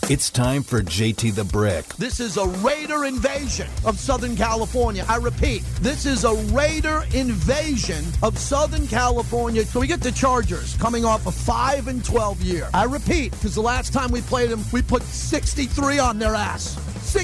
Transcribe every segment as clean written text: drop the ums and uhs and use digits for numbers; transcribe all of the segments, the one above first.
It's time for JT the Brick. This is a Raider invasion of Southern California. I repeat, this is a Raider invasion of Southern California. So we get the Chargers coming off a 5-12 year. I repeat, because the last time we played them, we put 63 on their ass.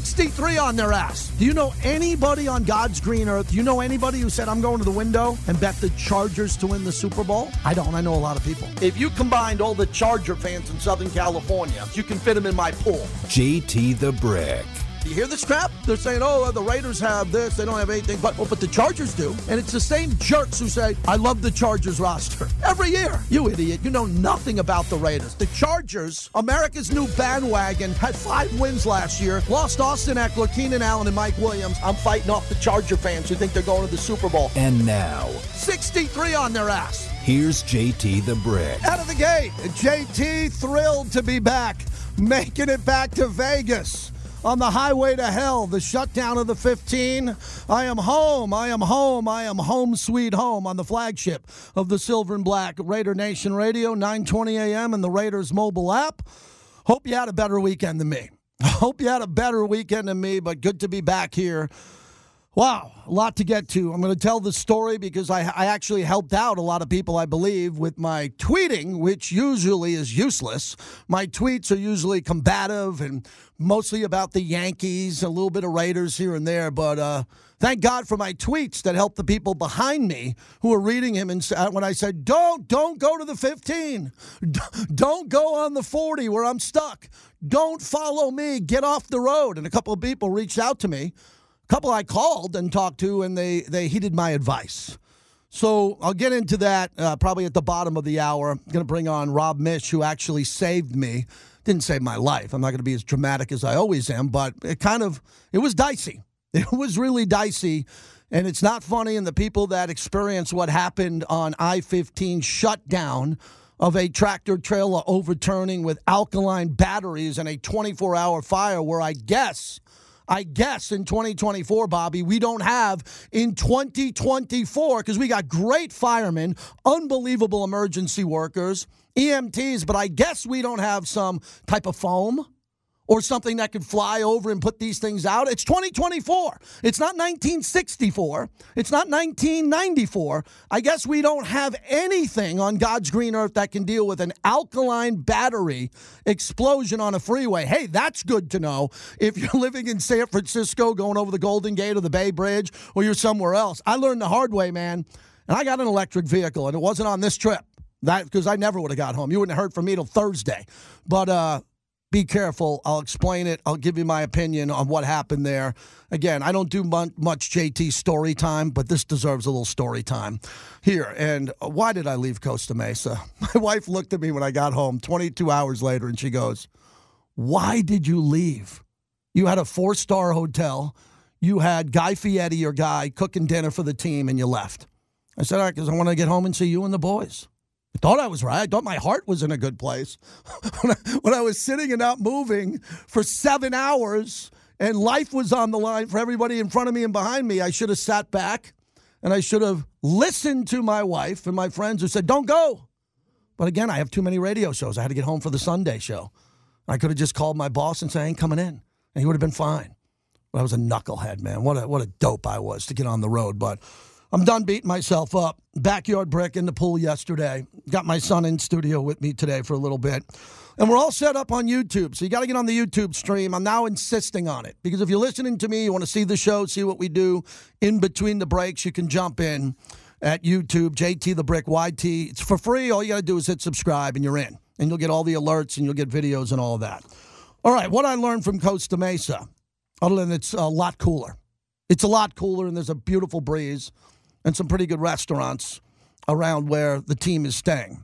63 on their ass. Do you know anybody on God's green earth? Do you know anybody who said, I'm going to the window and bet the Chargers to win the Super Bowl? I don't. I know a lot of people. If you combined all the Charger fans in Southern California, you can fit them in my pool. JT the Brick. You hear this crap? They're saying, oh, the Raiders have this. They don't have anything. But the Chargers do. And it's the same jerks who say, I love the Chargers roster. Every year. You idiot. You know nothing about the Raiders. The Chargers, America's new bandwagon, had 5 wins last year. Lost Austin Eckler, Keenan Allen, and Mike Williams. I'm fighting off the Charger fans who think they're going to the Super Bowl. And now, 63 on their ass. Here's JT the Brick. Out of the gate, JT thrilled to be back. Making it back to Vegas. On the highway to hell, the shutdown of the 15. I am home. I am home. I am home sweet home on the flagship of the Silver and Black Raider Nation Radio, 9:20 a.m. and the Raiders mobile app. Hope you had a better weekend than me. Hope you had a better weekend than me, but good to be back here. Wow, a lot to get to. I'm going to tell the story because I actually helped out a lot of people, I believe, with my tweeting, which usually is useless. My tweets are usually combative and mostly about the Yankees, a little bit of Raiders here and there. But thank God for my tweets that helped the people behind me who were reading him. And when I said, don't go to the 15. Don't go on the 40 where I'm stuck. Don't follow me. Get off the road. And a couple of people reached out to me. Couple I called and talked to, and they heeded my advice. So I'll get into that probably at the bottom of the hour. I'm going to bring on Rob Mish, who actually saved me. Didn't save my life. I'm not going to be as dramatic as I always am, but it was dicey. It was really dicey, and it's not funny. And the people that experienced what happened on I-15 shutdown of a tractor trailer overturning with alkaline batteries and a 24-hour fire where I guess in 2024, Bobby, we don't have in 2024, because we got great firemen, unbelievable emergency workers, EMTs, but I guess we don't have some type of foam or something that could fly over and put these things out. It's 2024. It's not 1964. It's not 1994. I guess we don't have anything on God's green earth that can deal with an alkaline battery explosion on a freeway. Hey, that's good to know if you're living in San Francisco going over the Golden Gate or the Bay Bridge, or you're somewhere else. I learned the hard way, man, and I got an electric vehicle, and it wasn't on this trip. Because I never would have got home. You wouldn't have heard from me till Thursday. But be careful. I'll explain it. I'll give you my opinion on what happened there. Again, I don't do much JT story time, but this deserves a little story time here. And why did I leave Costa Mesa? My wife looked at me when I got home 22 hours later, and she goes, why did you leave? You had a 4-star hotel. You had Guy Fieri, your guy, cooking dinner for the team, and you left. I said, all right, because I want to get home and see you and the boys. I thought I was right. I thought my heart was in a good place. When I was sitting and not moving for 7 hours and life was on the line for everybody in front of me and behind me, I should have sat back and I should have listened to my wife and my friends who said, don't go. But again, I have too many radio shows. I had to get home for the Sunday show. I could have just called my boss and said, I ain't coming in. And he would have been fine. But I was a knucklehead, man. What a dope I was to get on the road. But I'm done beating myself up. Backyard brick in the pool yesterday. Got my son in studio with me today for a little bit. And we're all set up on YouTube. So you got to get on the YouTube stream. I'm now insisting on it. Because if you're listening to me, you want to see the show, see what we do in between the breaks, you can jump in at YouTube, JT the Brick, YT. It's for free. All you got to do is hit subscribe and you're in. And you'll get all the alerts and you'll get videos and all of that. All right, what I learned from Costa Mesa, other than it's a lot cooler. It's a lot cooler and there's a beautiful breeze and some pretty good restaurants around where the team is staying.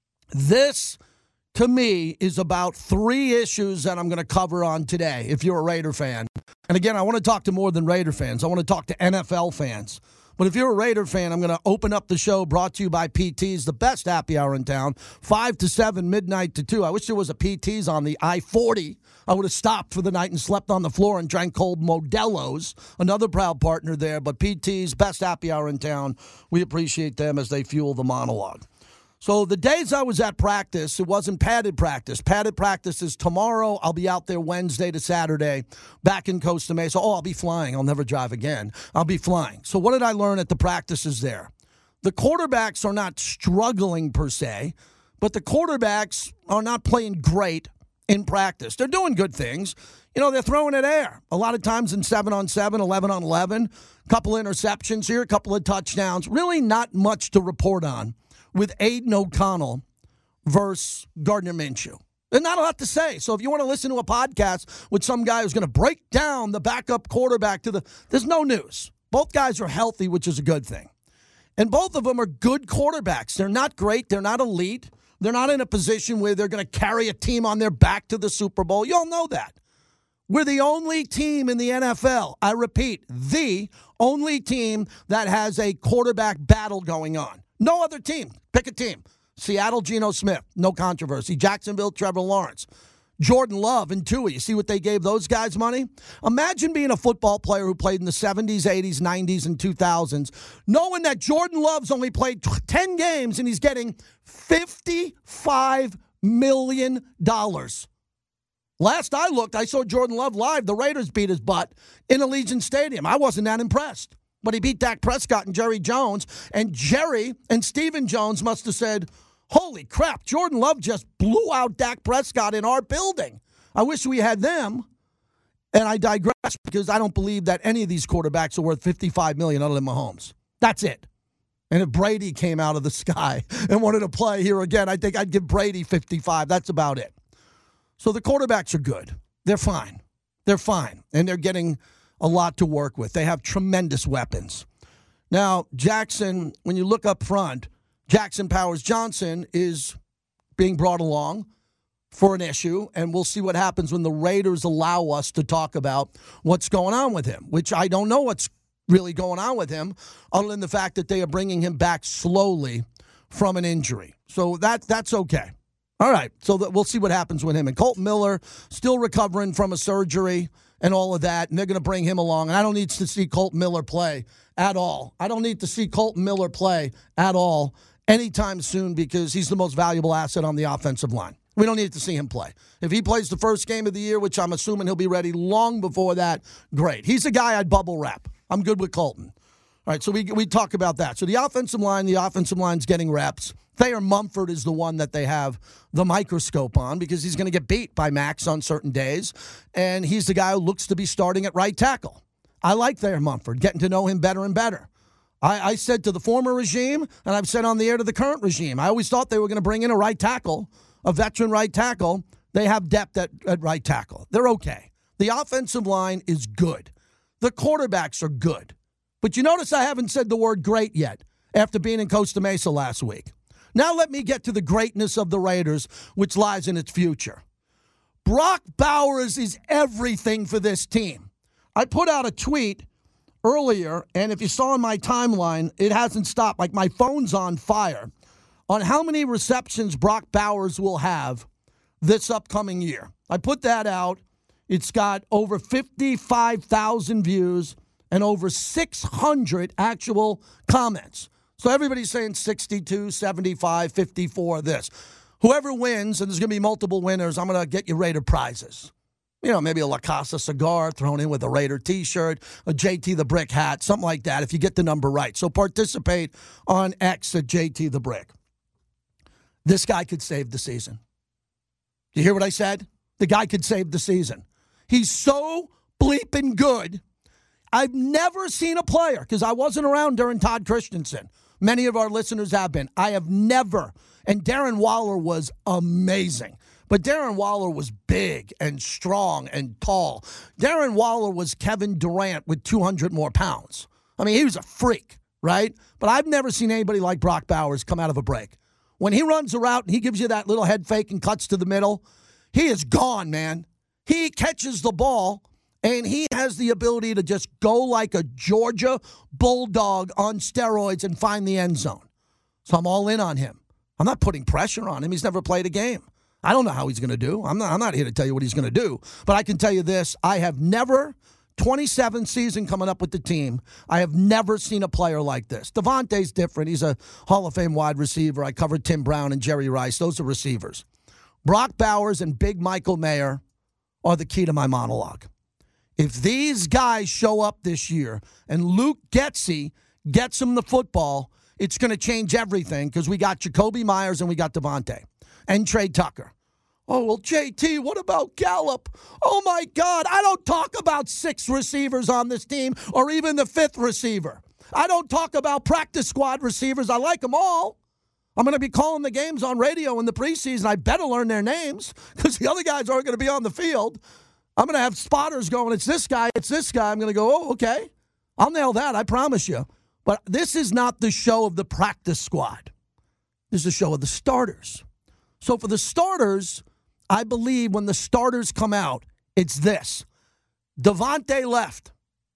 This, to me, is about 3 issues that I'm going to cover on today, if you're a Raider fan. And again, I want to talk to more than Raider fans. I want to talk to NFL fans. But if you're a Raider fan, I'm going to open up the show brought to you by PT's, the best happy hour in town, 5 to 7, midnight to 2. I wish there was a PT's on the I-40. I would have stopped for the night and slept on the floor and drank cold Modelo's, another proud partner there. But PT's, best happy hour in town. We appreciate them as they fuel the monologue. So the days I was at practice, it wasn't padded practice. Padded practice is tomorrow. I'll be out there Wednesday to Saturday back in Costa Mesa. Oh, I'll be flying. I'll never drive again. I'll be flying. So what did I learn at the practices there? The quarterbacks are not struggling per se, but the quarterbacks are not playing great in practice. They're doing good things. You know, they're throwing it air. A lot of times in 7-on-7, 11-on-11, a couple interceptions here, a couple of touchdowns. Really not much to report on with Aiden O'Connell versus Gardner Minshew. There's not a lot to say. So if you want to listen to a podcast with some guy who's going to break down the backup quarterback there's no news. Both guys are healthy, which is a good thing. And both of them are good quarterbacks. They're not great. They're not elite. They're not in a position where they're going to carry a team on their back to the Super Bowl. You all know that. We're the only team in the NFL, I repeat, the only team that has a quarterback battle going on. No other team. Pick a team. Seattle, Geno Smith. No controversy. Jacksonville, Trevor Lawrence. Jordan Love and Tua. You see what they gave those guys money? Imagine being a football player who played in the 70s, 80s, 90s, and 2000s, knowing that Jordan Love's only played 10 games and he's getting $55 million. Last I looked, I saw Jordan Love live. The Raiders beat his butt in Allegiant Stadium. I wasn't that impressed. But he beat Dak Prescott and Jerry Jones. And Jerry and Stephen Jones must have said, holy crap, Jordan Love just blew out Dak Prescott in our building. I wish we had them. And I digress because I don't believe that any of these quarterbacks are worth $55 million other than Mahomes. That's it. And if Brady came out of the sky and wanted to play here again, I think I'd give Brady 55. That's about it. So the quarterbacks are good. They're fine. They're fine. And they're getting a lot to work with. They have tremendous weapons. Now, Jackson, when you look up front, Jackson Powers Johnson is being brought along for an issue, and we'll see what happens when the Raiders allow us to talk about what's going on with him, which I don't know what's really going on with him other than the fact that they are bringing him back slowly from an injury. So that's okay. All right, so we'll see what happens with him. And Colton Miller still recovering from a surgery and all of that, and they're going to bring him along. And I don't need to see Colton Miller play at all. I don't need to see Colton Miller play at all anytime soon because he's the most valuable asset on the offensive line. We don't need to see him play. If he plays the first game of the year, which I'm assuming he'll be ready long before that, great. He's a guy I'd bubble wrap. I'm good with Colton. All right, so we talk about that. So the offensive line's getting reps. Thayer Mumford is the one that they have the microscope on because he's going to get beat by Max on certain days, and he's the guy who looks to be starting at right tackle. I like Thayer Mumford, getting to know him better and better. I said to the former regime, and I've said on the air to the current regime, I always thought they were going to bring in a right tackle, a veteran right tackle. They have depth at right tackle. They're okay. The offensive line is good. The quarterbacks are good. But you notice I haven't said the word great yet after being in Costa Mesa last week. Now let me get to the greatness of the Raiders, which lies in its future. Brock Bowers is everything for this team. I put out a tweet earlier, and if you saw in my timeline, it hasn't stopped. Like my phone's on fire on how many receptions Brock Bowers will have this upcoming year. I put that out. It's got over 55,000 views and over 600 actual comments. So everybody's saying 62, 75, 54, this. Whoever wins, and there's going to be multiple winners, I'm going to get you Raider prizes. You know, maybe a La Casa cigar thrown in with a Raider T-shirt, a JT the Brick hat, something like that if you get the number right. So participate on X at JT the Brick. This guy could save the season. Do you hear what I said? The guy could save the season. He's so bleeping good. I've never seen a player, because I wasn't around during Todd Christensen. Many of our listeners have been. I have never, and Darren Waller was amazing. But Darren Waller was big and strong and tall. Darren Waller was Kevin Durant with 200 more pounds. I mean, he was a freak, right? But I've never seen anybody like Brock Bowers come out of a break. When he runs a route and he gives you that little head fake and cuts to the middle, he is gone, man. He catches the ball, and he has the ability to just go like a Georgia Bulldog on steroids and find the end zone. So I'm all in on him. I'm not putting pressure on him. He's never played a game. I don't know how he's going to do. I'm not here to tell you what he's going to do. But I can tell you this. I have never 27th season coming up with the team. I have never seen a player like this. Devontae's different. He's a Hall of Fame wide receiver. I covered Tim Brown and Jerry Rice. Those are receivers. Brock Bowers and Big Michael Mayer are the key to my monologue. If these guys show up this year and Luke Getsy gets them the football, it's going to change everything because we got Jakobi Meyers and we got Devontae and Trey Tucker. Oh, well, JT, what about Gallup? Oh, my God, I don't talk about 6 receivers on this team or even the 5th receiver. I don't talk about practice squad receivers. I like them all. I'm going to be calling the games on radio in the preseason. I better learn their names because the other guys aren't going to be on the field. I'm going to have spotters going, it's this guy, it's this guy. I'm going to go, oh, okay. I'll nail that, I promise you. But this is not the show of the practice squad. This is the show of the starters. So for the starters, I believe when the starters come out, it's this. Devontae left.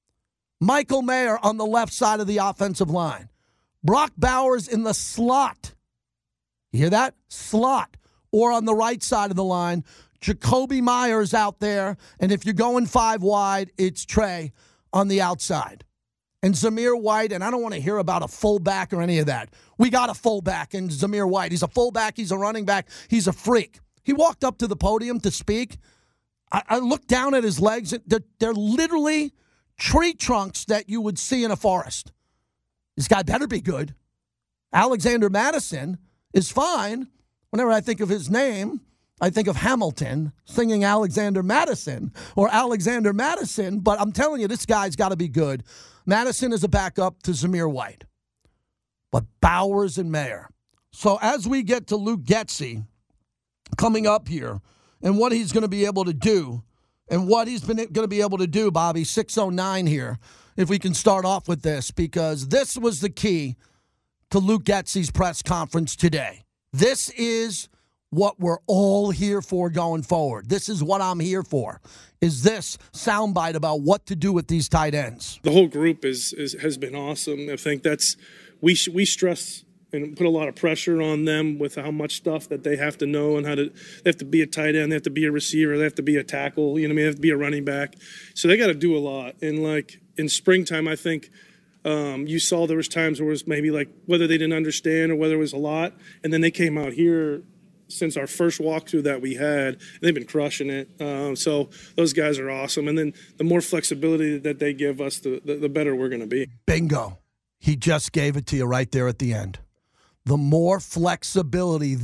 Michael Mayer on the left side of the offensive line. Brock Bowers in the slot. You hear that? Slot. Or on the right side of the line, Jakobi Meyers out there. And if you're going 5 wide, it's Trey on the outside. And Zamir White, and I don't want to hear about a fullback or any of that. We got a fullback in Zamir White. He's a fullback. He's a running back. He's a freak. He walked up to the podium to speak. I looked down at his legs. They're literally tree trunks that you would see in a forest. This guy better be good. Alexander Madison is fine. Whenever I think of his name, I think of Hamilton singing Alexander Madison or Alexander Madison. But I'm telling you, this guy's got to be good. Madison is a backup to Zamir White. But Bowers and Mayer. So as we get to Luke Getsy coming up here and what he's going to be able to do and what he's been going to be able to do, Bobby, 6:09 here, if we can start off with this, because this was the key to Luke Getsy's press conference today. This is what we're all here for going forward. This is what I'm here for, is this soundbite about what to do with these tight ends. The whole group has been awesome. I think we stress and put a lot of pressure on them with how much stuff that they have to know and they have to be a tight end, they have to be a receiver, they have to be a tackle, they have to be a running back. So they got to do a lot. And like in springtime, I think you saw there was times where it was maybe like whether they didn't understand or whether it was a lot. And then they came out here since our first walkthrough that we had, and they've been crushing it. So those guys are awesome. And then the more flexibility that they give us, the better we're going to be. Bingo. He just gave it to you right there at the end. The more flexibility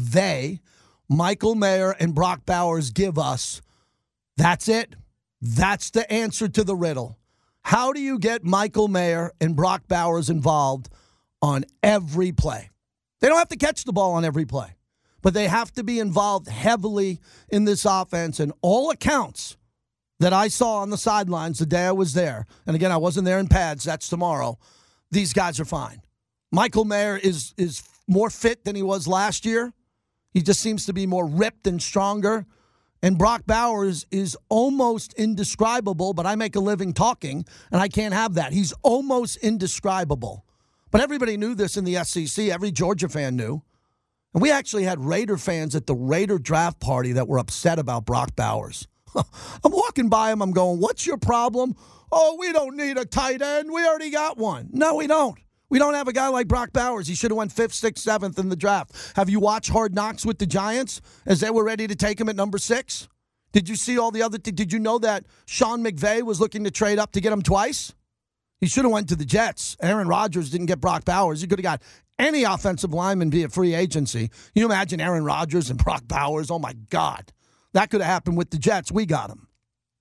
Michael Mayer and Brock Bowers give us, that's it. That's the answer to the riddle. How do you get Michael Mayer and Brock Bowers involved on every play? They don't have to catch the ball on every play, but they have to be involved heavily in this offense. And all accounts that I saw on the sidelines the day I was there, and again, I wasn't there in pads, that's tomorrow, these guys are fine. Michael Mayer is more fit than he was last year. He just seems to be more ripped and stronger. And Brock Bowers is almost indescribable, but I make a living talking, and I can't have that. He's almost indescribable. But everybody knew this in the SEC. Every Georgia fan knew. And we actually had Raider fans at the Raider draft party that were upset about Brock Bowers. I'm walking by him. I'm going, what's your problem? Oh, we don't need a tight end. We already got one. No, we don't. We don't have a guy like Brock Bowers. He should have went 5th, 6th, 7th in the draft. Have you watched Hard Knocks with the Giants as they were ready to take him at number 6? Did you see all the other did you know that Sean McVay was looking to trade up to get him twice? He should have went to the Jets. Aaron Rodgers didn't get Brock Bowers. He could have got any offensive lineman via free agency. Can you imagine Aaron Rodgers and Brock Bowers? Oh, my God. That could have happened with the Jets. We got him.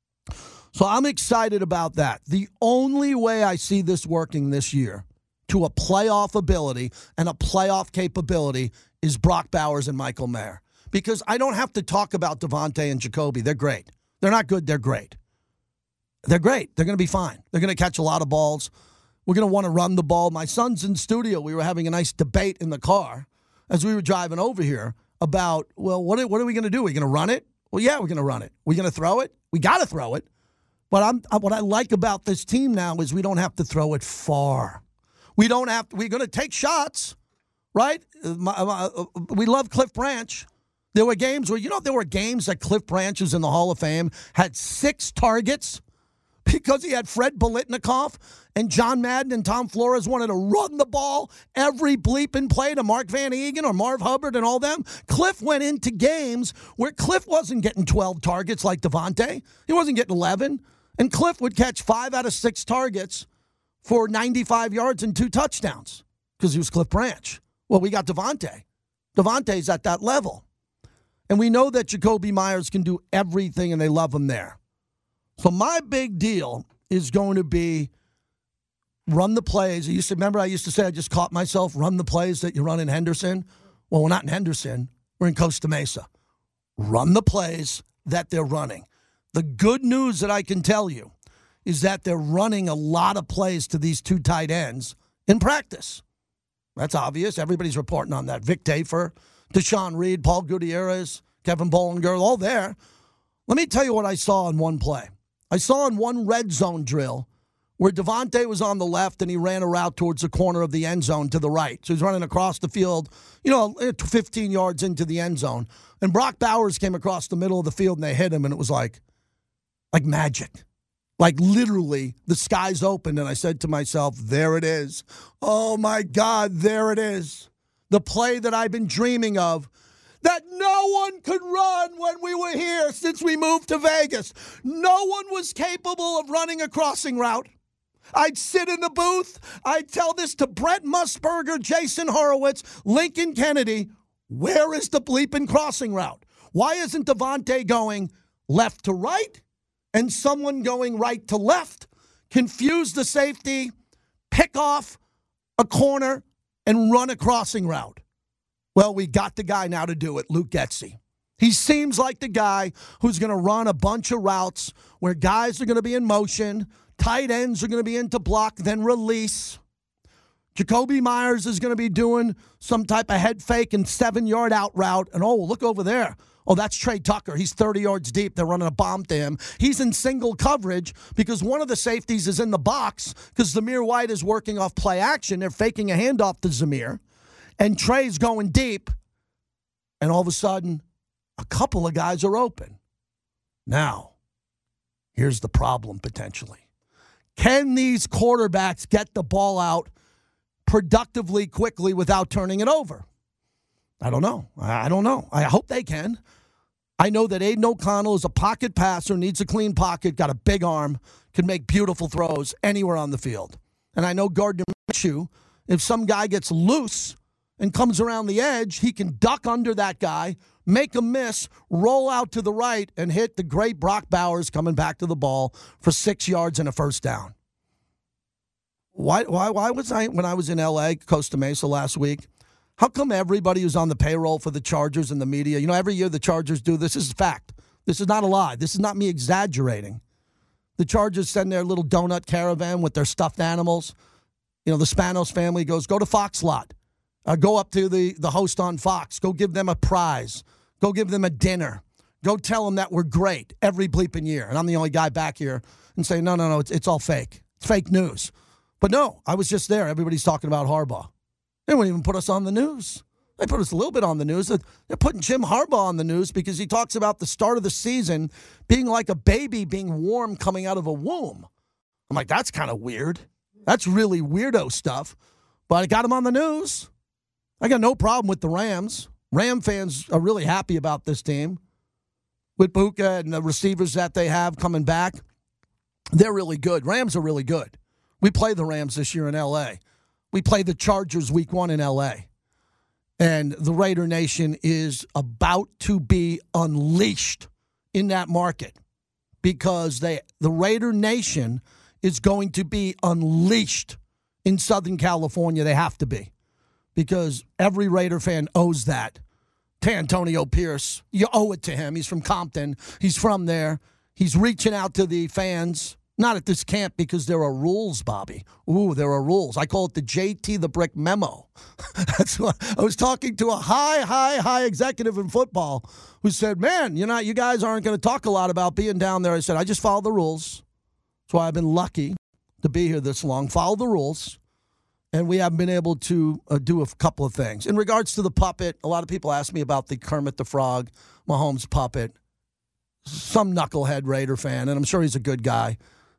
So I'm excited about that. The only way I see this working this year to a playoff ability and a playoff capability is Brock Bowers and Michael Mayer. Because I don't have to talk about Devontae and Jakobi. They're great. They're not good. They're great. They're great. They're going to be fine. They're going to catch a lot of balls. We're going to want to run the ball. My son's in studio. We were having a nice debate in the car as we were driving over here about, well, what are we going to do? Are we going to run it? Well, yeah, we're going to run it. We're going to throw it? We got to throw it. But what I like about this team now is we don't have to throw it far. We're going to take shots, right? We love Cliff Branch. There were games where, there were games that Cliff Branch, who's in the Hall of Fame, had 6 targets. because he had Fred Biletnikoff and John Madden and Tom Flores wanted to run the ball every bleeping play to Mark Van Eegen or Marv Hubbard and all them. Cliff went into games where Cliff wasn't getting 12 targets like Devontae. He wasn't getting 11. And Cliff would catch 5 out of 6 targets for 95 yards and 2 touchdowns because he was Cliff Branch. Well, we got Devontae. Devontae's at that level. And we know that Jakobi Meyers can do everything, and they love him there. So my big deal is going to be run the plays. I used to say, I just caught myself, run the plays that you run in Henderson. Well, we're not in Henderson. We're in Costa Mesa. Run the plays that they're running. The good news that I can tell you is that they're running a lot of plays to these 2 tight ends in practice. That's obvious. Everybody's reporting on that. Vic Tafer, Deshaun Reed, Paul Gutierrez, Kevin Bollinger, all there. Let me tell you what I saw on one play. I saw in one red zone drill where Devontae was on the left and he ran a route towards the corner of the end zone to the right. So he's running across the field, 15 yards into the end zone. And Brock Bowers came across the middle of the field and they hit him, and it was like magic. Like literally the skies opened, and I said to myself, there it is. Oh my God, there it is. The play that I've been dreaming of, that no one could run when we were here since we moved to Vegas. No one was capable of running a crossing route. I'd sit in the booth. I'd tell this to Brett Musburger, Jason Horowitz, Lincoln Kennedy. Where is the bleeping crossing route? Why isn't Devontae going left to right and someone going right to left? Confuse the safety, pick off a corner, and run a crossing route. Well, we got the guy now to do it, Luke Getsy. He seems like the guy who's going to run a bunch of routes where guys are going to be in motion, tight ends are going to be into block, then release. Jakobi Meyers is going to be doing some type of head fake and 7-yard out route. And, look over there. Oh, that's Trey Tucker. He's 30 yards deep. They're running a bomb to him. He's in single coverage because one of the safeties is in the box because Zamir White is working off play action. They're faking a handoff to Zamir. And Trey's going deep, and all of a sudden, a couple of guys are open. Now, here's the problem potentially. Can these quarterbacks get the ball out productively, quickly, without turning it over? I don't know. I hope they can. I know that Aiden O'Connell is a pocket passer, needs a clean pocket, got a big arm, can make beautiful throws anywhere on the field. And I know Gardner Minshew, if some guy gets loose and comes around the edge, he can duck under that guy, make a miss, roll out to the right, and hit the great Brock Bowers coming back to the ball for 6 yards and a first down. Why was I, when I was in L.A., Costa Mesa last week, how come everybody who's on the payroll for the Chargers and the media, every year the Chargers do this? This is fact. This is not a lie. This is not me exaggerating. The Chargers send their little donut caravan with their stuffed animals. The Spanos family goes, go to Fox Lot. Go up to the host on Fox. Go give them a prize. Go give them a dinner. Go tell them that we're great every bleeping year. And I'm the only guy back here and say, no, it's all fake. It's fake news. But no, I was just there. Everybody's talking about Harbaugh. They wouldn't even put us on the news. They put us a little bit on the news. They're putting Jim Harbaugh on the news because he talks about the start of the season being like a baby being warm coming out of a womb. I'm like, that's kind of weird. That's really weirdo stuff. But I got him on the news. I got no problem with the Rams. Ram fans are really happy about this team. With Buka and the receivers that they have coming back, they're really good. Rams are really good. We play the Rams this year in L.A. We play the Chargers week 1 in L.A. And the Raider Nation is about to be unleashed in that market because the Raider Nation is going to be unleashed in Southern California. They have to be. Because every Raider fan owes that to Antonio Pierce. You owe it to him. He's from Compton. He's from there. He's reaching out to the fans. Not at this camp because there are rules, Bobby. Ooh, there are rules. I call it the JT the Brick memo. That's what I was talking to a high executive in football who said, man, you guys aren't going to talk a lot about being down there. I said, I just follow the rules. That's why I've been lucky to be here this long. Follow the rules. And we haven't been able to do a couple of things. In regards to the puppet, a lot of people ask me about the Kermit the Frog, Mahomes puppet. Some knucklehead Raider fan, and I'm sure he's a good guy,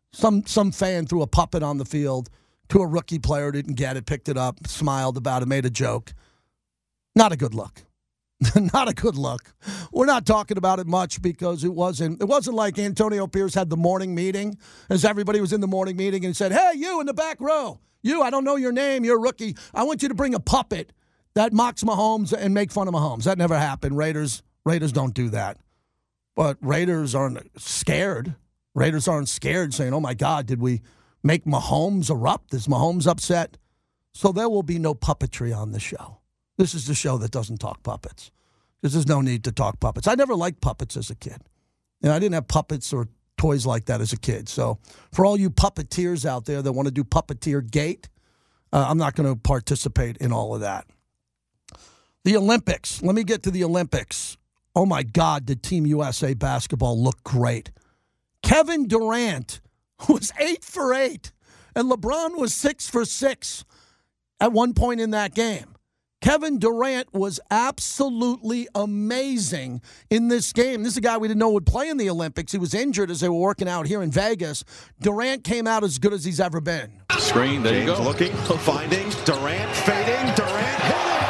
Some fan threw a puppet on the field to a rookie player, didn't get it, picked it up, smiled about it, made a joke. Not a good look. Not a good look. We're not talking about it much because it wasn't like Antonio Pierce had the morning meeting, as everybody was in the morning meeting and said, hey, you in the back row, you, I don't know your name, you're a rookie. I want you to bring a puppet that mocks Mahomes and make fun of Mahomes. That never happened. Raiders don't do that. But Raiders aren't scared. Raiders aren't scared saying, oh, my God, did we make Mahomes erupt? Is Mahomes upset? So there will be no puppetry on the show. This is the show that doesn't talk puppets because there's no need to talk puppets. I never liked puppets as a kid. I didn't have puppets or toys like that as a kid. So for all you puppeteers out there that want to do puppeteer gate, I'm not going to participate in all of that. The Olympics. Let me get to the Olympics. Oh, my God, did Team USA basketball look great. Kevin Durant was 8 for 8, and LeBron was 6 for 6 at one point in that game. Kevin Durant was absolutely amazing in this game. This is a guy we didn't know would play in the Olympics. He was injured as they were working out here in Vegas. Durant came out as good as he's ever been. Screen, there James you go. Looking, finding, Durant, fading, Durant, hit it!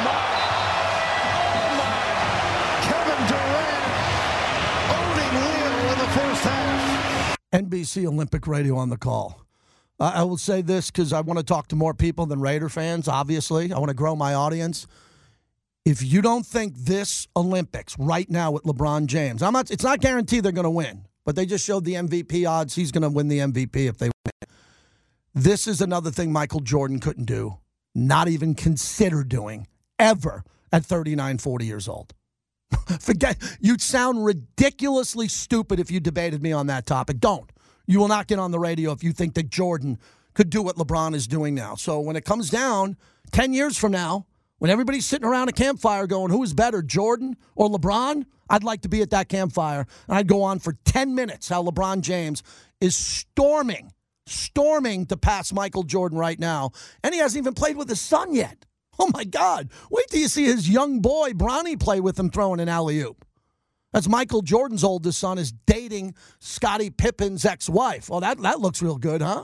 Oh, my! Kevin Durant owning Leo in the first half. NBC Olympic Radio on the call. I will say this because I want to talk to more people than Raider fans, obviously. I want to grow my audience. If you don't think this Olympics right now with LeBron James, it's not guaranteed they're going to win, but they just showed the MVP odds. He's going to win the MVP if they win. This is another thing Michael Jordan couldn't do, not even consider doing, ever at 39, 40 years old. You'd sound ridiculously stupid if you debated me on that topic. Don't. You will not get on the radio if you think that Jordan could do what LeBron is doing now. So when it comes down 10 years from now, when everybody's sitting around a campfire going, who is better, Jordan or LeBron? I'd like to be at that campfire. And I'd go on for 10 minutes how LeBron James is storming to pass Michael Jordan right now. And he hasn't even played with his son yet. Oh, my God. Wait till you see his young boy, Bronny, play with him throwing an alley-oop. That's Michael Jordan's oldest son is dating Scottie Pippen's ex-wife. Oh, that looks real good, huh?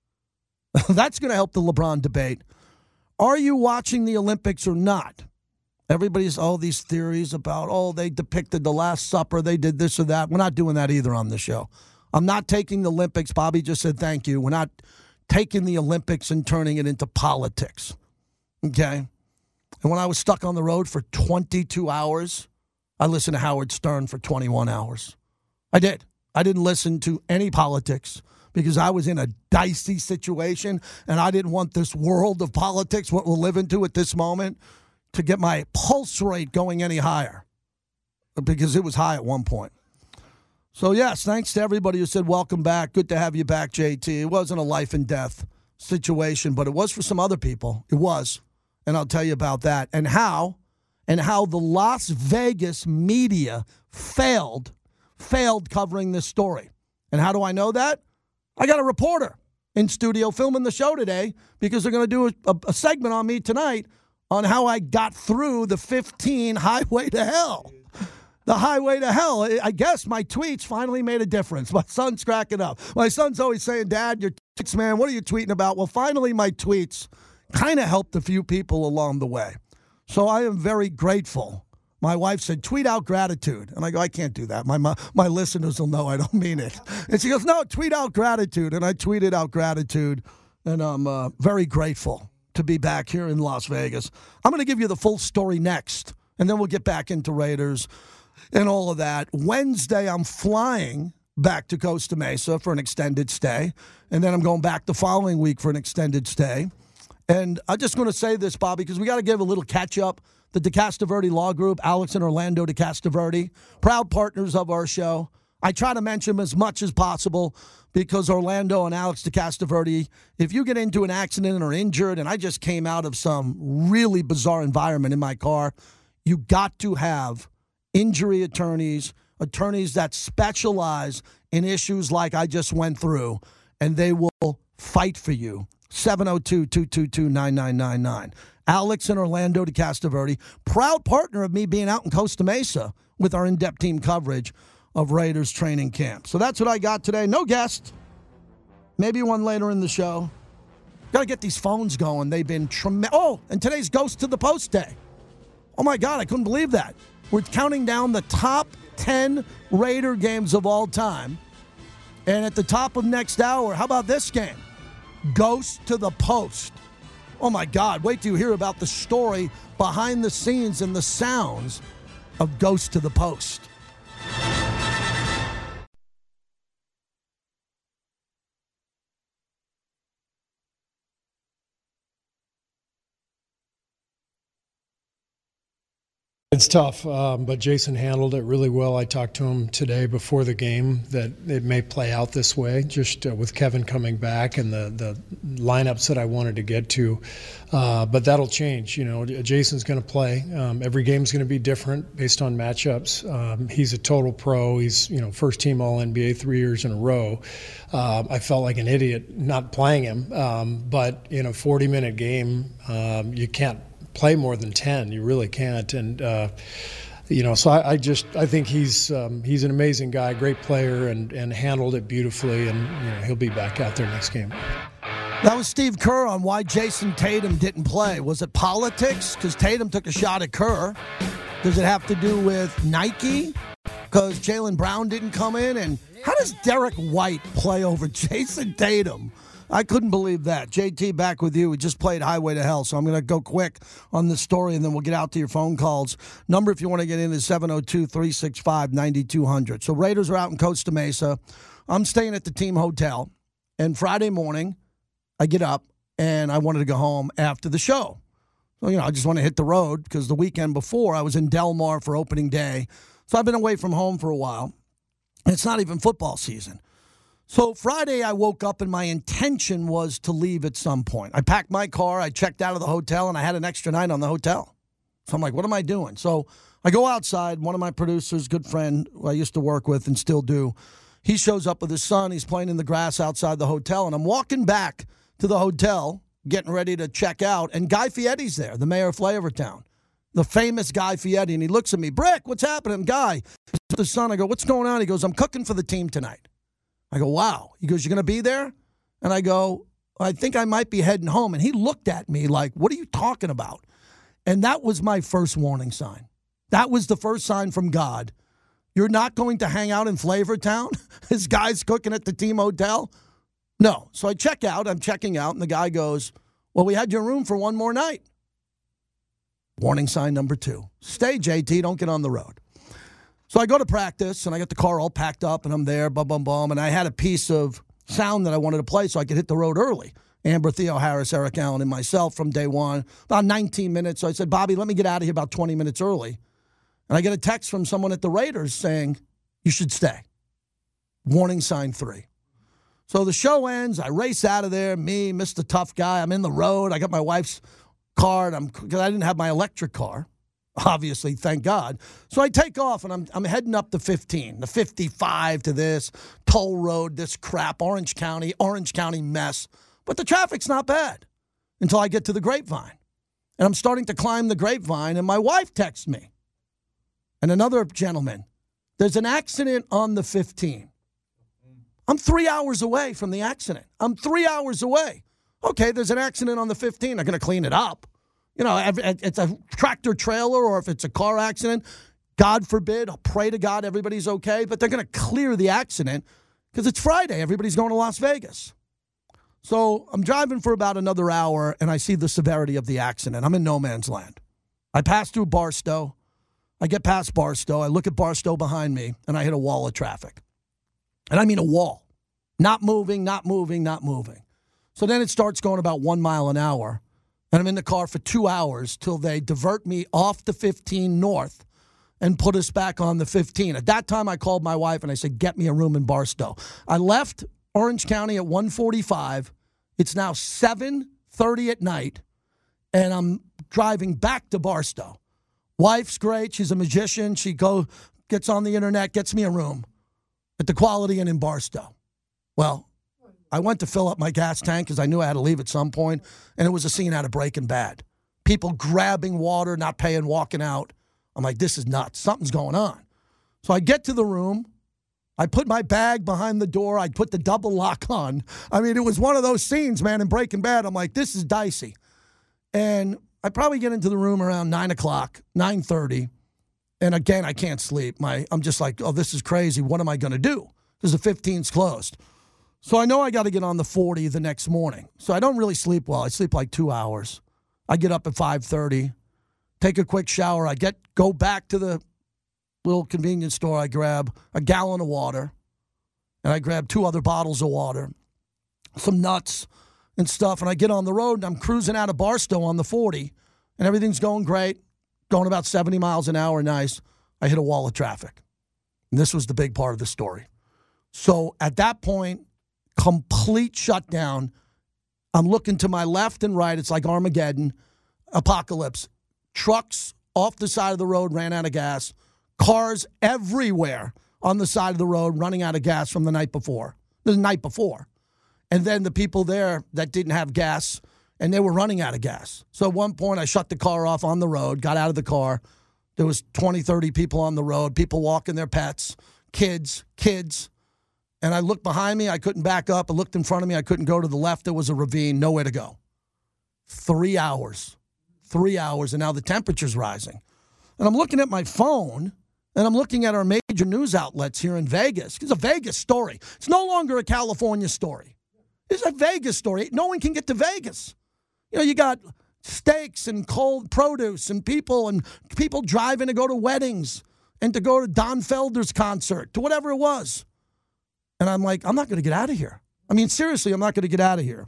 That's going to help the LeBron debate. Are you watching the Olympics or not? Everybody's all these theories about, they depicted the Last Supper, they did this or that. We're not doing that either on the show. I'm not taking the Olympics. Bobby just said thank you. We're not taking the Olympics and turning it into politics. Okay? And when I was stuck on the road for 22 hours, I listened to Howard Stern for 21 hours. I did. I didn't listen to any politics because I was in a dicey situation and I didn't want this world of politics, what we're living to at this moment, to get my pulse rate going any higher because it was high at one point. So, yes, thanks to everybody who said welcome back. Good to have you back, JT. It wasn't a life and death situation, but it was for some other people. It was. And I'll tell you about that and how the Las Vegas media failed covering this story. And how do I know that? I got a reporter in studio filming the show today because they're going to do a segment on me tonight on how I got through the 15 highway to hell. The highway to hell. I guess my tweets finally made a difference. My son's cracking up. My son's always saying, Dad, your tweets, man, what are you tweeting about? Well, finally my tweets kind of helped a few people along the way. So I am very grateful. My wife said, tweet out gratitude. And I go, I can't do that. My listeners will know I don't mean it. And she goes, no, tweet out gratitude. And I tweeted out gratitude. And I'm very grateful to be back here in Las Vegas. I'm going to give you the full story next. And then we'll get back into Raiders and all of that. Wednesday, I'm flying back to Costa Mesa for an extended stay. And then I'm going back the following week for an extended stay. And I'm just going to say this, Bobby, because we got to give a little catch-up. The DeCastroverde Law Group, Alex and Orlando DeCastroverde, proud partners of our show. I try to mention them as much as possible because Orlando and Alex DeCastroverde, if you get into an accident or injured, and I just came out of some really bizarre environment in my car, you got to have injury attorneys that specialize in issues like I just went through, and they will fight for you. 702-222-9999. Alex and Orlando DeCastroverde, proud partner of me being out in Costa Mesa with our in-depth team coverage of Raiders training camp. So that's what I got today. No guest. Maybe one later in the show. Got to get these phones going. They've been tremendous. Oh, and today's Ghost to the Post Day. Oh, my God, I couldn't believe that. We're counting down the top 10 Raider games of all time. And at the top of next hour, how about this game? Ghost to the Post. Oh, my God, wait till you hear about the story behind the scenes and the sounds of Ghost to the Post. It's tough, but Jason handled it really well. I talked to him today before the game that it may play out this way, just with Kevin coming back and the lineups that I wanted to get to. But that'll change. You know, Jason's going to play. Every game's going to be different based on matchups. He's a total pro. He's, first team All-NBA 3 years in a row. I felt like an idiot not playing him. But in a 40-minute game, you can't play more than 10. You really can't. And, so I think he's an amazing guy, great player, and handled it beautifully. And, he'll be back out there next game. That was Steve Kerr on why Jason Tatum didn't play. Was it politics? Because Tatum took a shot at Kerr. Does it have to do with Nike? Because Jaylen Brown didn't come in? And how does Derek White play over Jason Tatum? I couldn't believe that. JT, back with you. We just played Highway to Hell, so I'm going to go quick on this story, and then we'll get out to your phone calls. Number, if you want to get in, is 702-365-9200. So Raiders are out in Costa Mesa. I'm staying at the team hotel, and Friday morning, I get up, and I wanted to go home after the show. So, I just want to hit the road because the weekend before, I was in Del Mar for opening day. So I've been away from home for a while, and it's not even football season. So Friday, I woke up and my intention was to leave at some point. I packed my car, I checked out of the hotel, and I had an extra night on the hotel. So I'm like, what am I doing? So I go outside. One of my producers, good friend, who I used to work with and still do, he shows up with his son. He's playing in the grass outside the hotel. And I'm walking back to the hotel, getting ready to check out, and Guy Fieri's there, the mayor of Flavortown, the famous Guy Fieri. And he looks at me, Brick, what's happening? Guy, with his son, I go, what's going on? He goes, I'm cooking for the team tonight. I go, wow. He goes, you're going to be there? And I go, I think I might be heading home. And he looked at me like, what are you talking about? And that was my first warning sign. That was the first sign from God. You're not going to hang out in Flavortown? This guy's cooking at the team hotel? No. So I check out. I'm checking out. And the guy goes, well, we had your room for one more night. Warning sign number 2. Stay, JT. Don't get on the road. So I go to practice, and I got the car all packed up, and I'm there, bum, bum, bum. And I had a piece of sound that I wanted to play so I could hit the road early. Amber, Theo Harris, Eric Allen, and myself from day one, about 19 minutes. So I said, Bobby, let me get out of here about 20 minutes early. And I get a text from someone at the Raiders saying, you should stay. Warning sign 3. So the show ends. I race out of there. Me, Mr. Tough Guy. I'm in the road. I got my wife's card because I didn't have my electric car. Obviously, thank God. So I take off, and I'm heading up the 15, the 55 to this, toll road, this crap, Orange County mess. But the traffic's not bad until I get to the Grapevine. And I'm starting to climb the Grapevine, and my wife texts me. And another gentleman, there's an accident on the 15. I'm 3 hours away from the accident. I'm 3 hours away. Okay, there's an accident on the 15. I'm going to clean it up. It's a tractor trailer, or if it's a car accident, God forbid, I'll pray to God everybody's okay, but they're going to clear the accident because it's Friday. Everybody's going to Las Vegas. So I'm driving for about another hour, and I see the severity of the accident. I'm in no man's land. I pass through Barstow. I get past Barstow. I look at Barstow behind me, and I hit a wall of traffic. And I mean a wall. Not moving, not moving, not moving. So then it starts going about 1 mile an hour. And I'm in the car for 2 hours till they divert me off the 15 north and put us back on the 15. At that time, I called my wife and I said, get me a room in Barstow. I left Orange County at 1:45. It's now 7:30 at night, and I'm driving back to Barstow. Wife's great. She's a magician. She gets on the internet, gets me a room at the Quality Inn in Barstow. Well, I went to fill up my gas tank because I knew I had to leave at some point, and it was a scene out of Breaking Bad. People grabbing water, not paying, walking out. I'm like, this is nuts. Something's going on. So I get to the room, I put my bag behind the door. I put the double lock on. I mean, it was one of those scenes, man, in Breaking Bad. I'm like, this is dicey. And I probably get into the room around 9 o'clock, 9:30. And again, I can't sleep. I'm just like, oh, this is crazy. What am I going to do? Because the 15's closed. So I know I got to get on the 40 the next morning. So I don't really sleep well. I sleep like 2 hours. I get up at 5:30, take a quick shower. Go back to the little convenience store. I grab a gallon of water, and I grab 2 other bottles of water, some nuts and stuff, and I get on the road, and I'm cruising out of Barstow on the 40, and everything's going great, going about 70 miles an hour, nice. I hit a wall of traffic, and this was the big part of the story. So at that point, complete shutdown. I'm looking to my left and right. It's like Armageddon, apocalypse. Trucks off the side of the road ran out of gas. Cars everywhere on the side of the road running out of gas from the night before. And then the people there that didn't have gas, and they were running out of gas. So at one point, I shut the car off on the road, got out of the car. There was 20, 30 people on the road, people walking their pets, kids. And I looked behind me. I couldn't back up. I looked in front of me. I couldn't go to the left. There was a ravine, nowhere to go. 3 hours. 3 hours, and now the temperature's rising. And I'm looking at my phone, and I'm looking at our major news outlets here in Vegas. It's a Vegas story. It's no longer a California story. It's a Vegas story. No one can get to Vegas. You know, you got steaks and cold produce and people driving to go to weddings and to go to Don Felder's concert, to whatever it was. And I'm like, I'm not going to get out of here. I mean, seriously, I'm not going to get out of here.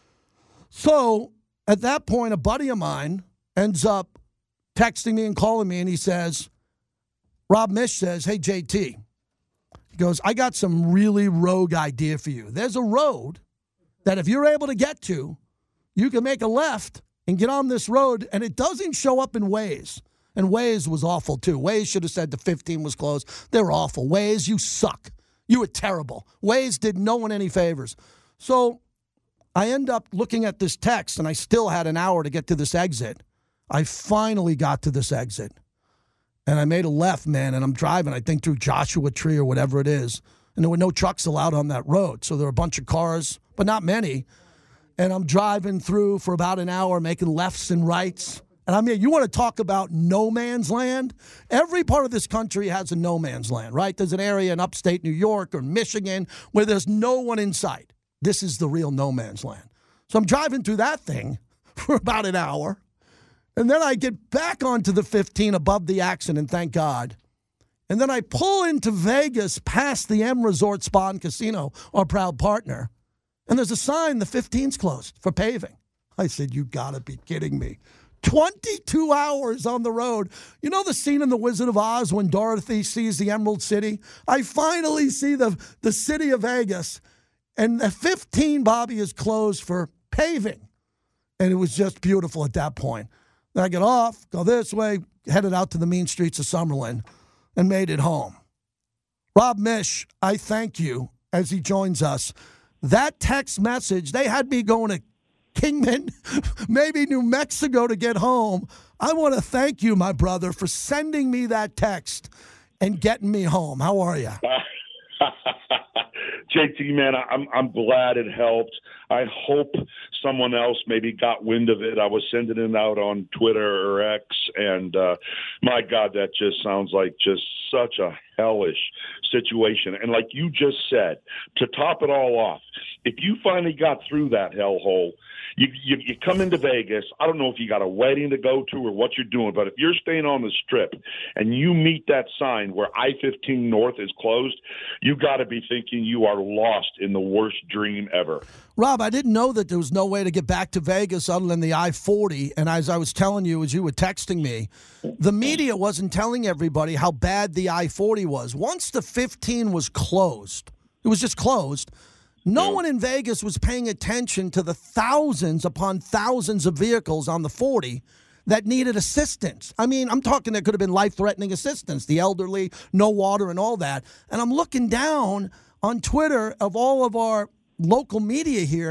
So at that point, a buddy of mine ends up texting me and calling me, and he says, Rob Mish says, hey, JT. He goes, I got some really rogue idea for you. There's a road that if you're able to get to, you can make a left and get on this road, and it doesn't show up in Waze. And Waze was awful, too. Waze should have said the 15 was closed. They were awful. Waze, you suck. You were terrible. Waze did no one any favors. So I end up looking at this text, and I still had an hour to get to this exit. I finally got to this exit, and I made a left, man, and I'm driving, I think, through Joshua Tree or whatever it is, and there were no trucks allowed on that road. So there were a bunch of cars, but not many, and I'm driving through for about an hour, making lefts and rights. And I mean, you want to talk about no man's land? Every part of this country has a no man's land, right? There's an area in upstate New York or Michigan where there's no one in sight. This is the real no man's land. So I'm driving through that thing for about an hour. And then I get back onto the 15 above the accident, thank God. And then I pull into Vegas past the M Resort Spa and Casino, our proud partner. And there's a sign, the 15's closed for paving. I said, you got to be kidding me. 22 hours on the road. You know the scene in The Wizard of Oz when Dorothy sees the Emerald City? I finally see the city of Vegas. And the 15, Bobby, is closed for paving. And it was just beautiful at that point. Then I get off, go this way, headed out to the mean streets of Summerlin, and made it home. Rob Mish, I thank you as he joins us. That text message, they had me going to Kingman, maybe New Mexico to get home. I want to thank you, my brother, for sending me that text and getting me home. How are you? JT, man, I'm glad it helped. I hope someone else maybe got wind of it. I was sending it out on Twitter or X, and my God, that just sounds like just such a hellish situation. And like you just said, to top it all off, if you finally got through that hellhole, you come into Vegas. I don't know if you got a wedding to go to or what you're doing, but if you're staying on the Strip and you meet that sign where I-15 North is closed, you got to be thinking you are lost in the worst dream ever. Rob, I didn't know that there was no way to get back to Vegas other than the I-40. And as I was telling you, as you were texting me, the media wasn't telling everybody how bad the I-40 was. Once the 15 was closed, it was just closed. No one in Vegas was paying attention to the thousands upon thousands of vehicles on the 40 that needed assistance. I mean, I'm talking there could have been life-threatening assistance, the elderly, no water and all that. And I'm looking down on Twitter of all of our local media here,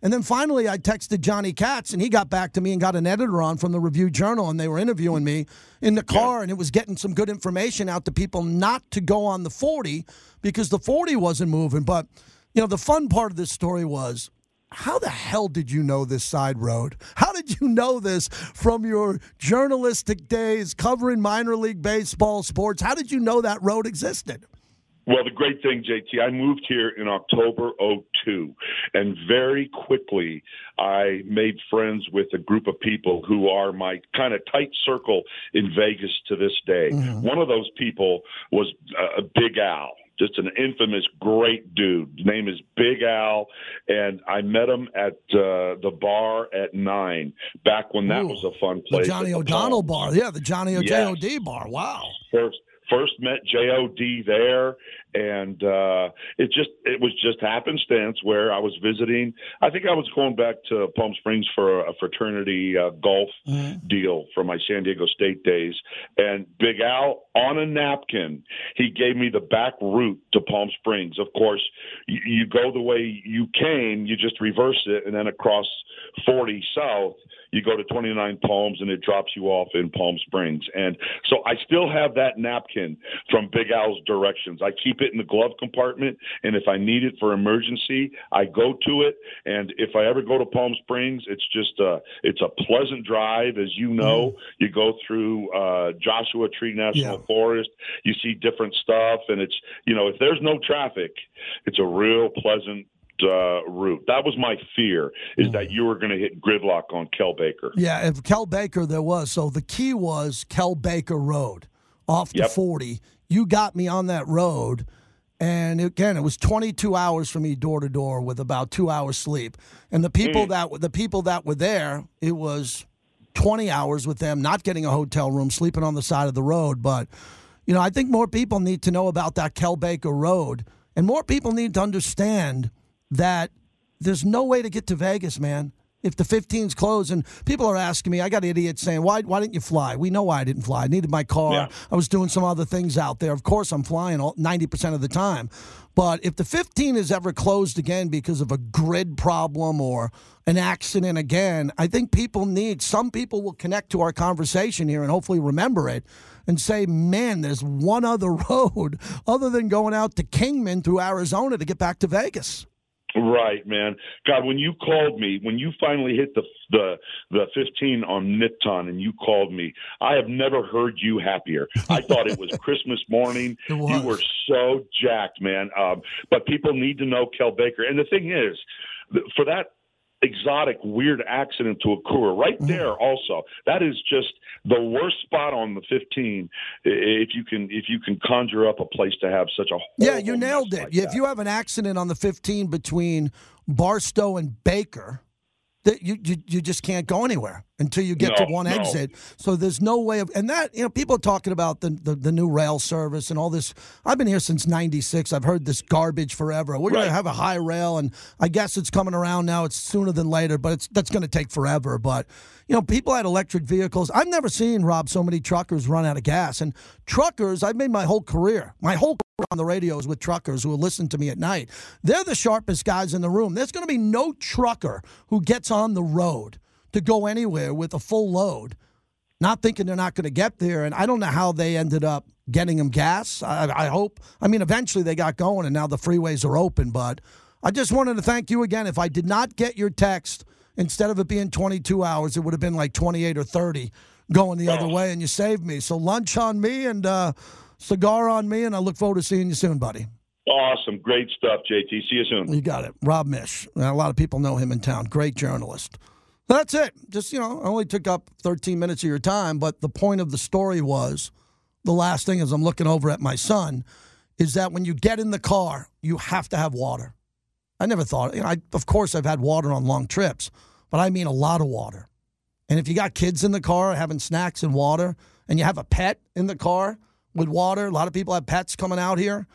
And then finally I texted Johnny Katz, and he got back to me and got an editor on from the Review-Journal, and they were interviewing me in the car, and it was getting some good information out to people not to go on the 40 because the 40 wasn't moving. But, the fun part of this story was, how the hell did you know this side road? How did you know this from your journalistic days covering minor league baseball, sports? How did you know that road existed? Well, the great thing, JT, I moved here in October '02, and very quickly I made friends with a group of people who are my kind of tight circle in Vegas to this day. Mm-hmm. One of those people was Big Al. Just an infamous, great dude. His name is Big Al, and I met him at the bar at 9, back when that was a fun place. The Johnny O'Donnell bar. Yeah, the Johnny J.O.D. bar. Wow. First met J.O.D. there, and it was just happenstance where I was visiting. I think I was going back to Palm Springs for a fraternity golf deal from my San Diego State days, and Big Al, on a napkin, he gave me the back route to Palm Springs. Of course, you go the way you came, you just reverse it, and then across 40 South, you go to 29 Palms, and it drops you off in Palm Springs. And so I still have that napkin from Big Al's directions. I keep it in the glove compartment, and if I need it for emergency, I go to it. And if I ever go to Palm Springs, it's a pleasant drive. As you know, you go through Joshua Tree National Forest, you see different stuff, and it's, if there's no traffic, it's a real pleasant route. That was my fear, is that you were going to hit gridlock on Kel Baker. Yeah, if Kel Baker there was. So the key was Kel Baker Road off the 40. You got me on that road, and again, it was 22 hours for me door to door with about 2 hours sleep. And the people that were there, it was 20 hours with them not getting a hotel room, sleeping on the side of the road. But I think more people need to know about that Kel Baker Road, and more people need to understand that there's no way to get to Vegas, man, if the 15's closed. And people are asking me, I got idiots saying, why didn't you fly? We know why I didn't fly. I needed my car. Yeah. I was doing some other things out there. Of course, I'm flying 90% of the time. But if the 15 is ever closed again because of a grid problem or an accident again, I think some people will connect to our conversation here and hopefully remember it and say, man, there's one other road other than going out to Kingman through Arizona to get back to Vegas. Right, man. God, when you called me, when you finally hit the 15 on Nipton and you called me, I have never heard you happier. I thought it was Christmas morning. You were so jacked, man. But people need to know Kel Baker. And the thing is, for that exotic, weird accident to occur right there also, that is just the worst spot on the 15 if you can conjure up a place to have such a you nailed it. If you have an accident on the 15 between Barstow and Baker, that you just can't go anywhere until you get to one exit. So there's no way of, and that, people are talking about the new rail service and all this. I've been here since 96. I've heard this garbage forever. We're going to have a high rail, and I guess it's coming around now. It's sooner than later, but that's going to take forever. But, people had electric vehicles. I've never seen, Rob, so many truckers run out of gas. And truckers, I've made my whole career on the radios with truckers who will listen to me at night. They're the sharpest guys in the room. There's going to be no trucker who gets on the road to go anywhere with a full load, not thinking they're not going to get there. And I don't know how they ended up getting them gas. I hope. Eventually they got going, and now the freeways are open. But I just wanted to thank you again. If I did not get your text, instead of it being 22 hours, it would have been like 28 or 30 going the other way, and you saved me. So lunch on me and cigar on me, and I look forward to seeing you soon, buddy. Awesome. Great stuff, JT. See you soon. You got it. Rob Misch. A lot of people know him in town. Great journalist. That's it. Just, I only took up 13 minutes of your time, but the point of the story was, the last thing as I'm looking over at my son, is that when you get in the car, you have to have water. I never thought, of course I've had water on long trips, but I mean a lot of water. And if you got kids in the car having snacks and water, and you have a pet in the car with water, a lot of people have pets coming out here.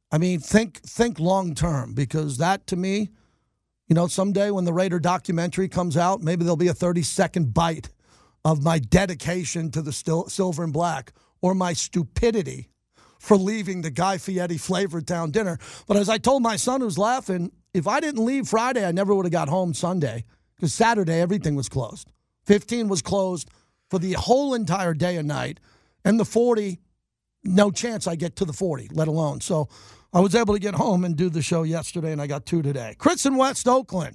Think long term, because that, to me, someday when the Raider documentary comes out, maybe there'll be a 30-second bite of my dedication to the Silver and Black, or my stupidity for leaving the Guy Fieri Flavortown dinner. But as I told my son, who's laughing, if I didn't leave Friday, I never would have got home Sunday because Saturday everything was closed. 15 was closed for the whole entire day and night, and the 40, no chance I get to the 40, let alone. So I was able to get home and do the show yesterday, and I got 2 today. Chris in West Oakland,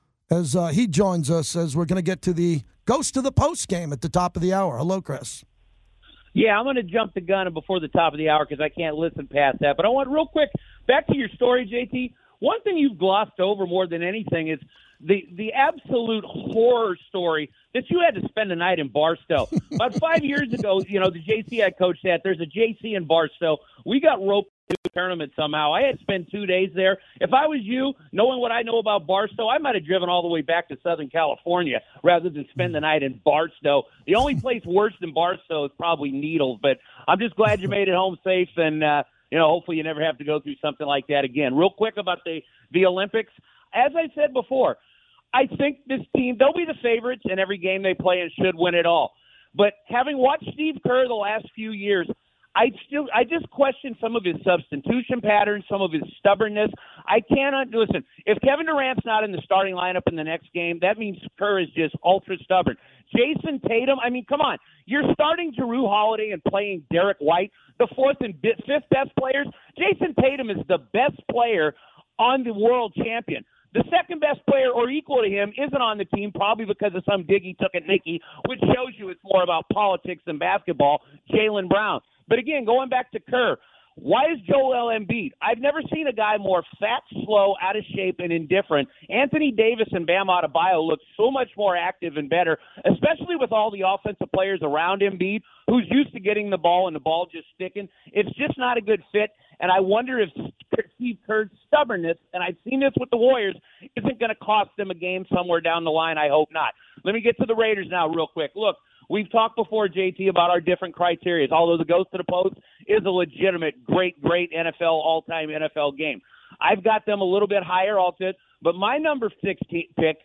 as he joins us as we're going to get to the Ghost of the Post game at the top of the hour. Hello, Chris. Yeah, I'm going to jump the gun before the top of the hour because I can't listen past that. But I want real quick, back to your story, JT. One thing you've glossed over more than anything is the absolute horror story that you had to spend the night in Barstow. About 5 years ago, the JC head coach said there's a JC in Barstow. We got roped to the tournament somehow. I had to spend 2 days there. If I was you, knowing what I know about Barstow, I might have driven all the way back to Southern California rather than spend the night in Barstow. The only place worse than Barstow is probably Needles, but I'm just glad you made it home safe, and hopefully you never have to go through something like that again. Real quick about the Olympics. As I said before, I think this team, they'll be the favorites in every game they play and should win it all. But having watched Steve Kerr the last few years, I just question some of his substitution patterns, some of his stubbornness. I cannot listen. If Kevin Durant's not in the starting lineup in the next game, that means Kerr is just ultra stubborn. Jason Tatum, I mean, come on. You're starting Jrue Holiday and playing Derek White, the fourth and fifth best players. Jason Tatum is the best player on the world champion. The second best player or equal to him isn't on the team, probably because of some dig he took at Nikki, which shows you it's more about politics than basketball, Jaylen Brown. But again, going back to Kerr, why is Joel Embiid? I've never seen a guy more fat, slow, out of shape, and indifferent. Anthony Davis and Bam Adebayo look so much more active and better, especially with all the offensive players around Embiid, who's used to getting the ball and the ball just sticking. It's just not a good fit, and I wonder if Steve Kerr's stubbornness, and I've seen this with the Warriors, isn't going to cost them a game somewhere down the line. I hope not. Let me get to the Raiders now real quick. Look, we've talked before, JT, about our different criteria. Although the Ghost of the Post is a legitimate, great NFL, all-time NFL game. I've got them a little bit higher, but my number 6 pick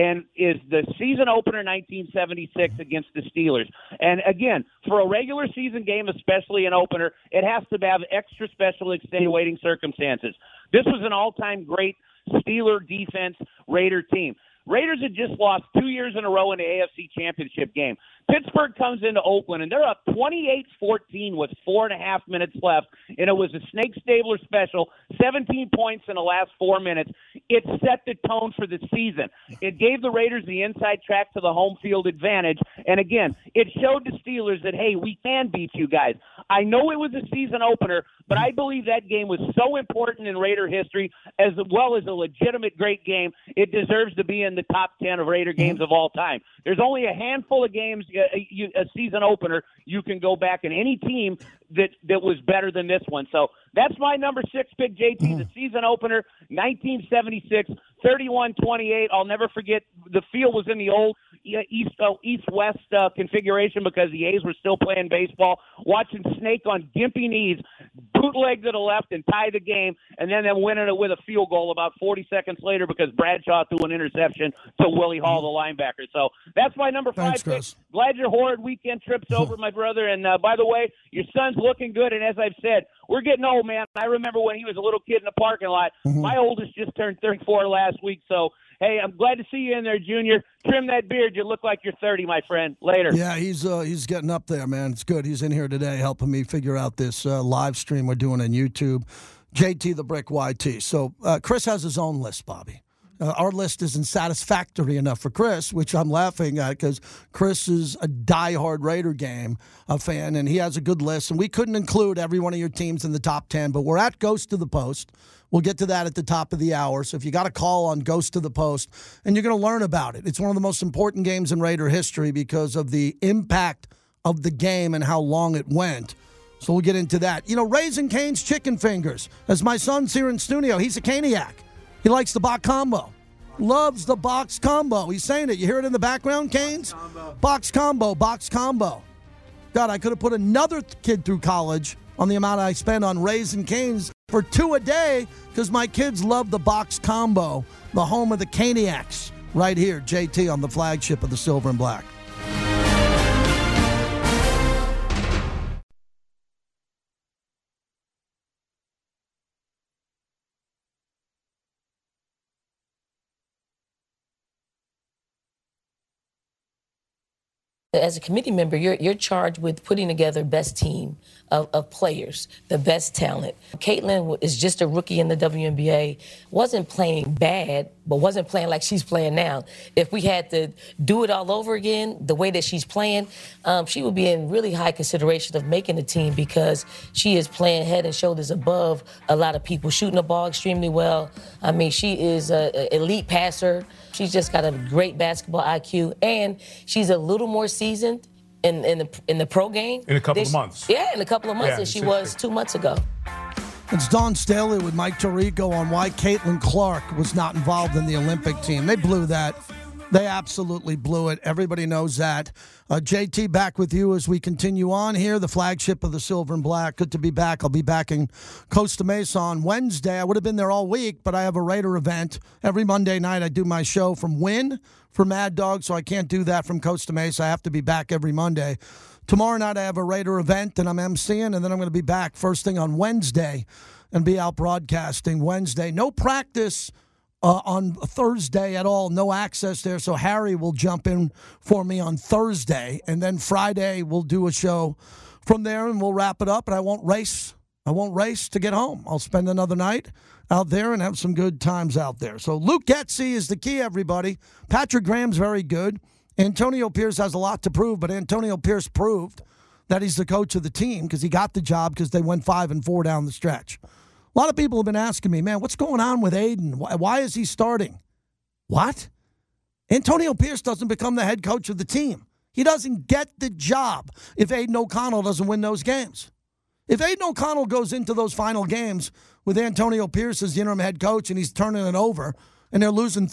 is the season opener 1976 against the Steelers. And again, for a regular season game, especially an opener, it has to have extra special extenuating circumstances. This was an all-time great Steeler defense Raider team. Raiders had just lost 2 years in a row in the AFC Championship game. Pittsburgh comes into Oakland, and they're up 28-14 with 4.5 minutes left, and it was a Snake Stabler special, 17 points in the last 4 minutes. It set the tone for the season. It gave the Raiders the inside track to the home field advantage, and again, it showed the Steelers that, hey, we can beat you guys. I know it was a season opener, but I believe that game was so important in Raider history, as well as a legitimate great game, it deserves to be in the top 10 of Raider games of all time. There's only a handful of games, a season opener, you can go back in any team that was better than this one. So that's my number 6 pick, JT, the season opener, 1976, 31-28. I'll never forget, the field was in the old east-west configuration because the A's were still playing baseball, watching Snake on gimpy knees, bootleg to the left and tie the game, and then winning it with a field goal about 40 seconds later because Bradshaw threw an interception to Willie Hall, the linebacker. So that's my number 5 pick. Glad your horrid weekend trip's over, my brother. And by the way, your son's looking good, and as I've said, we're getting old, man. I remember when he was a little kid in the parking lot. My oldest just turned 34 last week, so hey, I'm glad to see you in there, Junior. Trim that beard. You look like you're 30, my friend. Later. Yeah, he's getting up there, man. It's good. He's in here today helping me figure out this live stream we're doing on YouTube. JT the Brick YT. So Chris has his own list, Bobby. Our list isn't satisfactory enough for Chris, which I'm laughing at because Chris is a diehard Raider fan, and he has a good list. And we couldn't include every one of your teams in the top 10, but we're at Ghost of the Post. We'll get to that at the top of the hour. So if you got a call on Ghost of the Post, and you're going to learn about it. It's one of the most important games in Raider history because of the impact of the game and how long it went. So we'll get into that. Raising Cane's Chicken Fingers. As my son's here in studio, he's a Caniac. He likes the box combo. Loves the box combo. He's saying it. You hear it in the background, Canes? Box combo, box combo. God, I could have put another kid through college on the amount I spend on Raising Cane's for 2 a day because my kids love the box combo, the home of the Caniacs, right here, JT, on the flagship of the Silver and Black. As a committee member, you're charged with putting together best team of players, the best talent. Caitlin is just a rookie in the WNBA, wasn't playing bad, but wasn't playing like she's playing now. If we had to do it all over again, the way that she's playing, she would be in really high consideration of making the team because she is playing head and shoulders above a lot of people, shooting the ball extremely well. I mean, she is an elite passer. She's just got a great basketball IQ, and she's a little more seasoned in the pro game. In a couple of months. Yeah, in a couple of months than she was 2 months ago. It's Dawn Staley with Mike Tirico on why Caitlin Clark was not involved in the Olympic team. They blew that. They absolutely blew it. Everybody knows that. JT, back with you as we continue on here, the flagship of the Silver and Black. Good to be back. I'll be back in Costa Mesa on Wednesday. I would have been there all week, but I have a Raider event. Every Monday night I do my show from Wynn for Mad Dog, so I can't do that from Costa Mesa. I have to be back every Monday. Tomorrow night I have a Raider event, and I'm emceeing, and then I'm going to be back first thing on Wednesday and be out broadcasting Wednesday. No practice on Thursday at all, no access there, so Harry will jump in for me on Thursday, and then Friday we'll do a show from there, and we'll wrap it up, and I won't race to get home. I'll spend another night out there and have some good times out there. So Luke Getsy is the key, everybody. Patrick Graham's very good. Antonio Pierce has a lot to prove, but Antonio Pierce proved that he's the coach of the team because he got the job because they went 5-4 down the stretch. A lot of people have been asking me, man, what's going on with Aiden? Why is he starting? What? Antonio Pierce doesn't become the head coach of the team. He doesn't get the job if Aiden O'Connell doesn't win those games. If Aiden O'Connell goes into those final games with Antonio Pierce as the interim head coach and he's turning it over and they're losing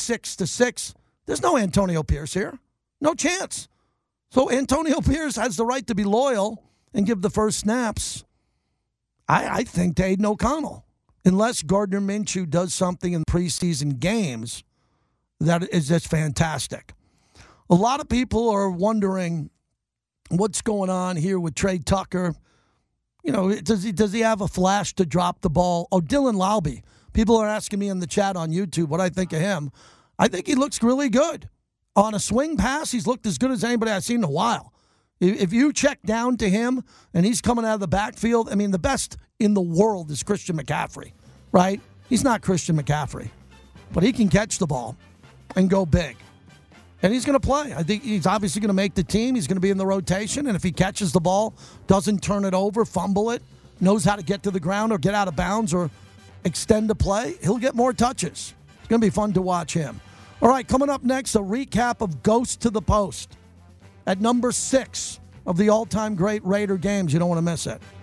36-6, there's no Antonio Pierce here. No chance. So Antonio Pierce has the right to be loyal and give the first snaps. I think to Aiden O'Connell, unless Gardner Minshew does something in preseason games, that is just fantastic. A lot of people are wondering what's going on here with Trey Tucker. You know, does he have a flash to drop the ball? Oh, Dylan Laube. People are asking me in the chat on YouTube what I think of him. I think he looks really good. On a swing pass, he's looked as good as anybody I've seen in a while. If you check down to him and he's coming out of the backfield, I mean, the best in the world is Christian McCaffrey, right? He's not Christian McCaffrey, but he can catch the ball and go big. And he's going to play. I think he's obviously going to make the team. He's going to be in the rotation. And if he catches the ball, doesn't turn it over, fumble it, knows how to get to the ground or get out of bounds or extend a play, he'll get more touches. It's going to be fun to watch him. All right, coming up next, a recap of Ghost to the Post at number 6 of the all-time great Raider games. You don't want to miss it.